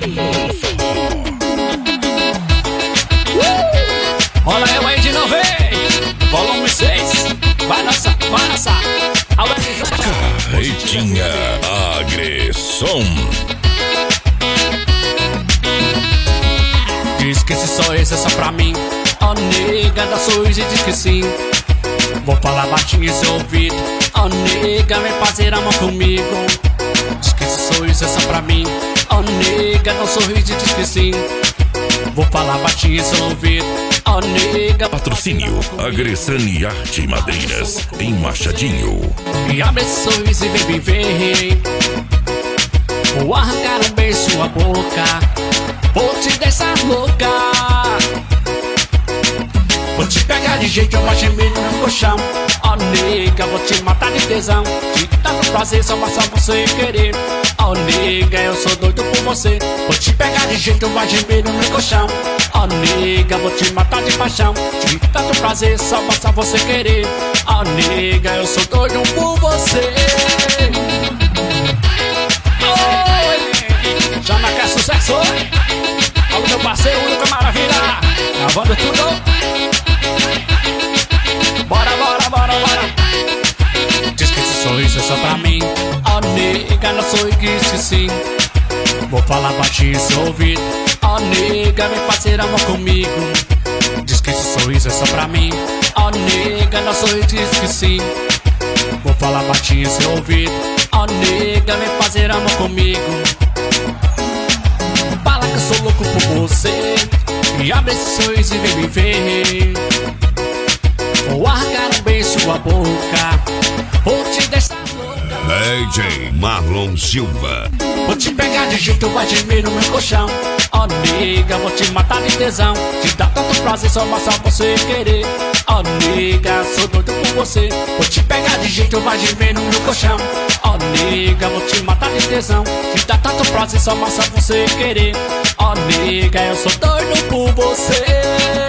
Olha eu aí de novo, volume 6. Vai lançar, vai lançar. Carretinha Agressão. Diz que esse sorriso é só pra mim. Ó nega, dá sorriso e diz que sim. Vou falar baixinho em seu ouvido. Ó nega, vem fazer amor comigo. Diz que esse sorriso é só pra mim. Ó nega, dá sorriso e diz que sim. Vou falar baixinho em seu ouvido. Ó nega. Patrocínio Agressane Arte e Madeiras em Machadinho. E abre esse sorriso e vem me ver. Vou arrancar um beijo em sua boca. Vou te deixar louca. Vou te pegar de jeito, eu agemelho no colchão. Ó nega, vou te matar de tesão. De tanto prazer, só você querer. Ó nega, eu sou doido por você. Vou te pegar de jeito, eu agemelho no colchão. Ó nega, vou te matar de paixão. De tanto prazer, só você querer. Ó nega, eu sou doido por você. Oi, já não quer sucesso? Olha o meu parceiro, única maravilha. Gravando tudo. Bora, bora, bora, bora. Diz que esse sorriso é só pra mim. Ó nega, não sou e diz que sim. Vou falar baixinho em seu ouvido. Ó nega, vem fazer amor comigo. Diz que esse sorriso é só pra mim. Ó nega, não sou e diz que sim. Vou falar baixinho em seu ouvido. Ó nega, vem fazer amor comigo. Fala que eu sou louco por você. E abre esse sorriso e vem me ver. Vou arrancar um beijo em sua boca. Vou te deixar louca. DJ Marlon Silva. Vou te pegar de jeito, vai gemer no meu colchão. Ó nega, vou te matar de tesão. Te dar tanto prazer, só você querer. Ó nega, sou doido por você. Vou te pegar de jeito, vai gemer no meu colchão. Ó nega, vou te matar de tesão. Te dar tanto prazer, só você querer. Ó nega, eu sou doido por você.